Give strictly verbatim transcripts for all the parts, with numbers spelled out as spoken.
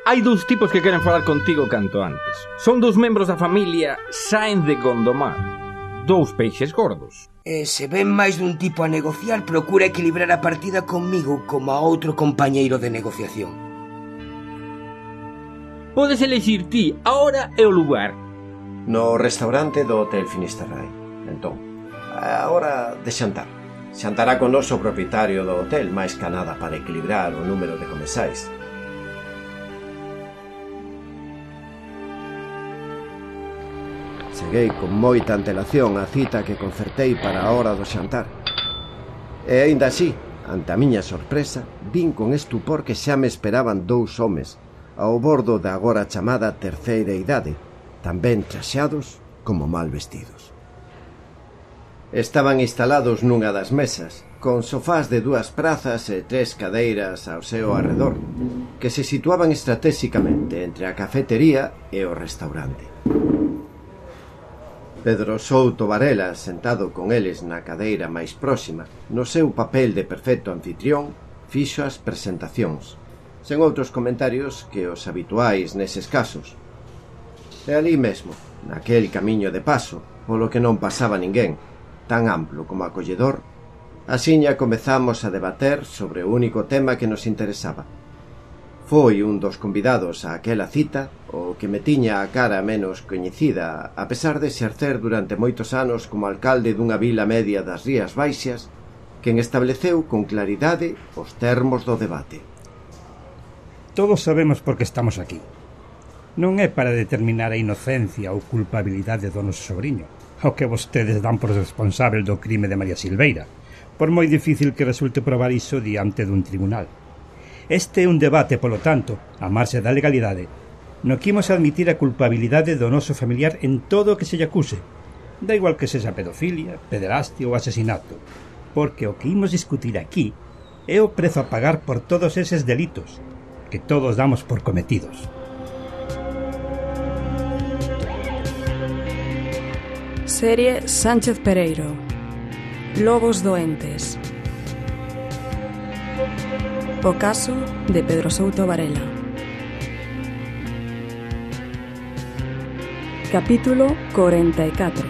Hai dous tipos que queren falar contigo canto antes. Son dous membros da familia Sáenz de Gondomar. Dous peixes gordos. E se ven máis dun tipo a negociar, procura equilibrar a partida conmigo como a outro compañeiro de negociación. Podes elegir ti a hora e o lugar. No restaurante do Hotel Finisterrae. Entón, a hora de xantar. Xantará con noso propietario do hotel, máis que nada para equilibrar o número de comensais. Cheguei con moita antelación a cita que concertei para a hora do xantar. E aínda así, ante a miña sorpresa, vin con estupor que xa me esperaban dous homes ao bordo da agora chamada terceira idade, tan ben traxados como mal vestidos. Estaban instalados nunha das mesas, con sofás de dúas prazas e tres cadeiras ao seu arredor, que se situaban estratégicamente entre a cafetería e o restaurante. Pedro Souto Varela, sentado con eles na cadeira máis próxima, no seu papel de perfecto anfitrión, fixo as presentacións, sen outros comentarios que os habituais neses casos. E ali mesmo, naquel camiño de paso, polo que non pasaba ninguén, tan amplo como acolledor, asiña comezamos a debater sobre o único tema que nos interesaba. Foi un dos convidados a aquela cita o que me tiña a cara menos coñecida, a pesar de exercer durante moitos anos como alcalde dunha vila media das Rías Baixas, quen estableceu con claridade os termos do debate. Todos sabemos por que estamos aquí. Non é para determinar a inocencia ou culpabilidade do noso sobrinho, ao que vostedes dan por responsável do crime de María Silveira, por moi difícil que resulte probar iso diante dun tribunal. Este é un debate, polo tanto, a marxe da legalidade, no que imos admitir a culpabilidade do noso familiar en todo o que se lle acuse, da igual que sexa pedofilia, pederastia ou asesinato, porque o que imos discutir aquí é o prezo a pagar por todos eses delitos, que todos damos por cometidos. Serie Sánchez Pereiro. Lobos doentes. O caso de Pedro Souto Varela. Capítulo cuarenta y cuatro.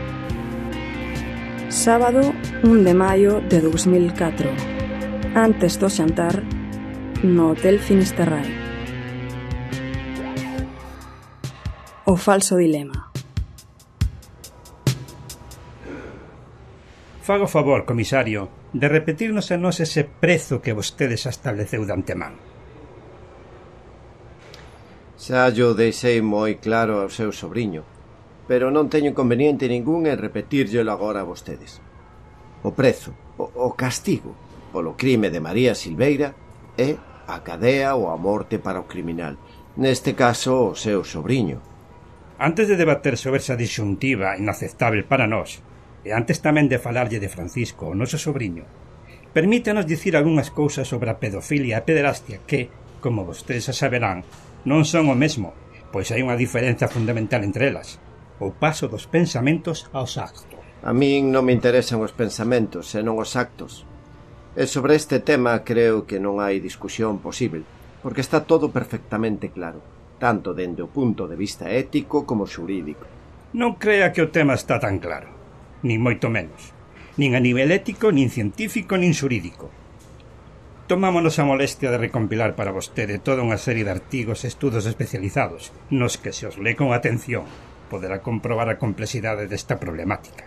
Sábado un de maio de dos mil catro. Antes do xantar no Hotel Finisterrae. O falso dilema. Fago favor, comisario, de repetirnos a nós ese prezo que vostedes estableceu de antemán. Xa yo deixei moi claro ao seu sobrinho, pero non teño inconveniente ningún en repetírllelo agora a vostedes. O prezo, o, o castigo, polo crime de María Silveira é a cadea ou a morte para o criminal, neste caso o seu sobrinho. Antes de debater sobre esa disyuntiva inaceptable para nós, e antes tamén de falarlle de Francisco, o noso sobrinho, permítanos dicir algunhas cousas sobre a pedofilia e pederastia que, como vostedes xa saberán, non son o mesmo, pois hai unha diferencia fundamental entre elas, o paso dos pensamentos aos actos. A min non me interesan os pensamentos, senón os actos. E sobre este tema creo que non hai discusión posible, porque está todo perfectamente claro, tanto dende o punto de vista ético como xurídico. Non crea que o tema está tan claro. Nin moito menos, nin a nivel ético, nin científico, nin xurídico. Tomámonos a molestia de recompilar para vostede toda unha serie de artigos e estudos especializados, nos que se os lee con atención poderá comprobar a complexidade desta problemática.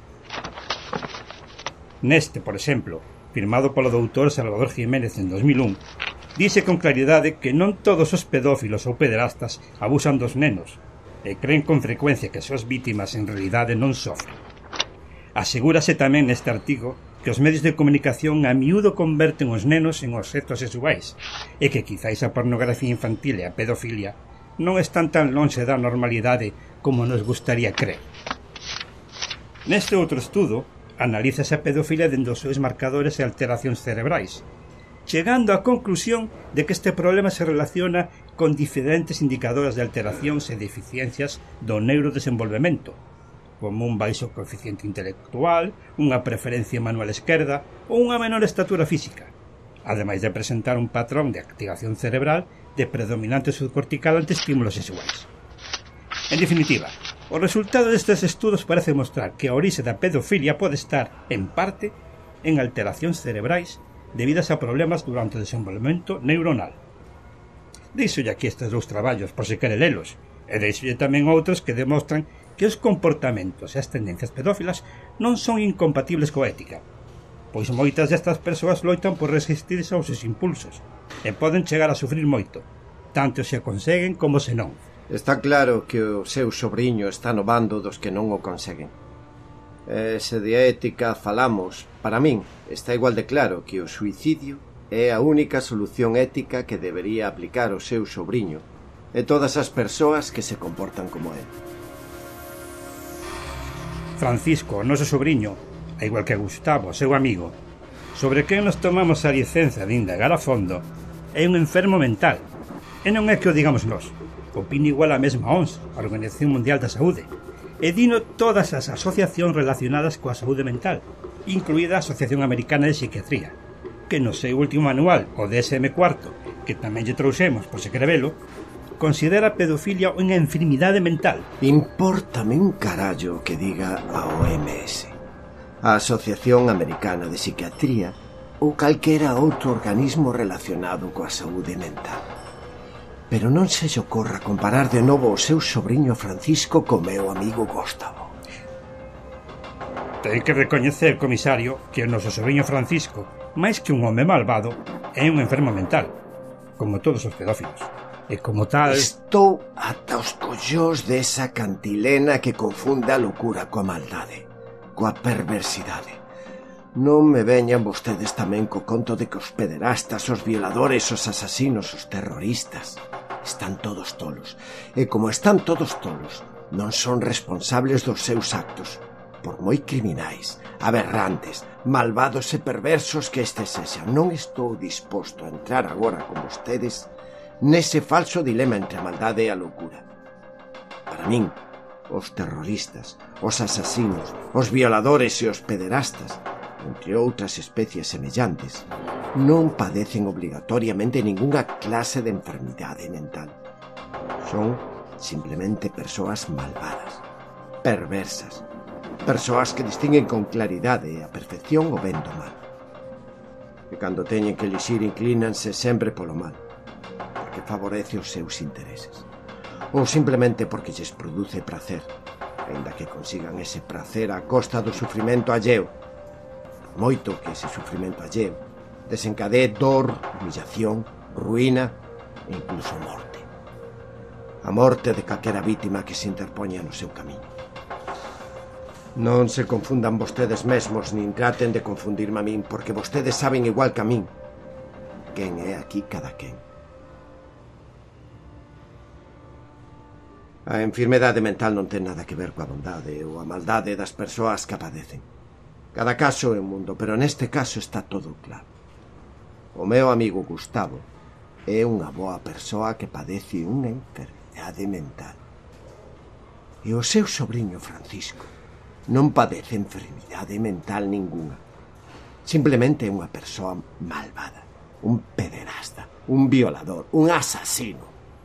Neste, por exemplo, firmado polo doutor Salvador Jiménez en dos mil un, dice con claridade que non todos os pedófilos ou pederastas abusan dos nenos e creen con frecuencia que as súas vítimas en realidade non sofren. Asegúrase tamén neste artigo que os medios de comunicación a miúdo converten os nenos en obxectos sexuais e que quizáis a pornografía infantil e a pedofilia non están tan lonxe da normalidade como nos gustaría crer. Neste outro estudo, analízase a pedofilia dende os seus marcadores e alteracións cerebrais, chegando á conclusión de que este problema se relaciona con diferentes indicadores de alteracións e deficiencias do neurodesenvolvemento, como un baixo coeficiente intelectual, unha preferencia manual esquerda ou unha menor estatura física, ademais de presentar un patrón de activación cerebral de predominante subcortical ante estímulos sexuais. En definitiva, o resultado destes estudos parece mostrar que a orixe da pedofilia pode estar, en parte, en alteracións cerebrais debidas a problemas durante o desenvolvemento neuronal. Deixolle aquí estes dous traballos por se quere lelos, e deixolle tamén outros que demostran que os comportamentos e as tendencias pedófilas non son incompatibles coa ética, pois moitas destas persoas loitan por resistirse aos seus impulsos e poden chegar a sufrir moito, tanto se a conseguen como se non. Está claro que o seu sobriño está no bando dos que non o conseguen. E se de ética falamos, para min está igual de claro que o suicidio é a única solución ética que debería aplicar o seu sobriño e todas as persoas que se comportan como él. Francisco, o noso sobriño, a igual que Gustavo, o seu amigo, sobre quen nos tomamos a licenza de indagar a fondo, é un enfermo mental. E non é que o digamos nós. Opina igual a mesma O M S, a Organización Mundial da Saúde, e dino todas as asociacións relacionadas coa saúde mental, incluída a Asociación Americana de Psiquiatría, que no seu último manual, o D S M cuatro, que tamén lle trouxemos por se quere velo, considera a pedofilia unha enfermidade mental. Impórtame un carallo que diga a O M S, a Asociación Americana de Psiquiatría ou calquera outro organismo relacionado coa saúde mental. Pero non se lle ocorra comparar de novo o seu sobriño Francisco co meu amigo Gustavo. Ten que recoñecer, comisario, que o noso sobriño Francisco, máis que un home malvado, é un enfermo mental, como todos os pedófilos. E como tal... Estou ata os collós desa cantilena que confunde a loucura coa maldade, coa perversidade. Non me veñan vostedes tamén co conto de que os pederastas, os violadores, os asasinos, os terroristas están todos tolos. E como están todos tolos, non son responsables dos seus actos, por moi criminais, aberrantes, malvados e perversos que estes sexan. Non estou disposto a entrar agora con vostedes nese falso dilema entre a maldade e a loucura. Para min, os terroristas, os asasinos, os violadores e os pederastas, entre outras especies semellantes, non padecen obligatoriamente ningunha clase de enfermidade mental. Son simplemente persoas malvadas, perversas, persoas que distinguen con claridade a perfección o ben do mal. E cando teñen que elixir inclínanse sempre polo mal, porque favorece os seus intereses, ou simplemente porque lles produce prazer, aínda que consigan ese prazer a costa do sufrimento alleo, moito que ese sufrimento alleo desencadee dor, humillación, ruína e incluso morte. A morte de calquera vítima que se interpoña no seu camiño. Non se confundan vostedes mesmos, nin traten de confundirme a min, porque vostedes saben igual que a min quen é aquí cada quen. A enfermedade mental non ten nada que ver coa bondade ou a maldade das persoas que a padecen. Cada caso é un mundo, pero neste caso está todo claro. O meu amigo Gustavo é unha boa persoa que padece unha enfermidade mental. E o seu sobriño Francisco non padece enfermidade mental ninguna. Simplemente é unha persoa malvada, un pederasta, un violador, un asasino.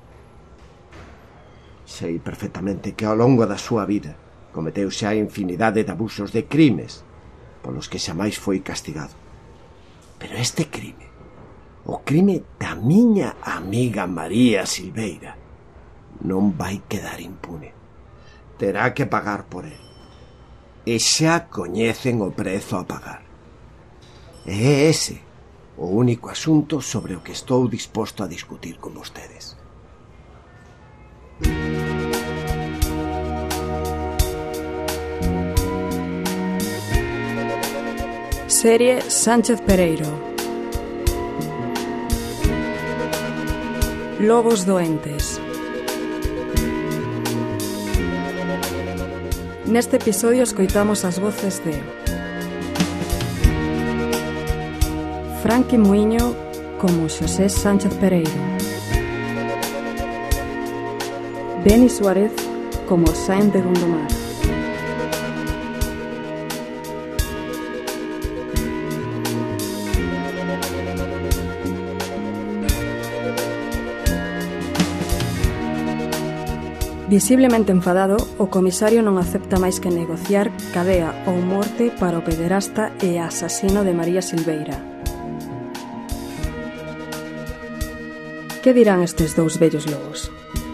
Sei perfectamente que ao longo da súa vida cometeu xa infinidade de abusos, de crimes polos que xamais foi castigado. Pero este crime, o crime da miña amiga María Silveira, non vai quedar impune. Terá que pagar por el. E xa coñecen o prezo a pagar. E é ese o único asunto sobre o que estou disposto a discutir con vostedes. Serie Sánchez Pereiro. Lobos doentes. Neste episodio escoitamos as voces de Franqui Muiño como Xosé Sánchez Pereiro, Beni Suárez como Sáenz de Gondomar, Visiblemente enfadado, o comisario non acepta máis que negociar cadea ou morte para o pederasta e asasino de María Silveira. Que dirán estes dous vellos lobos?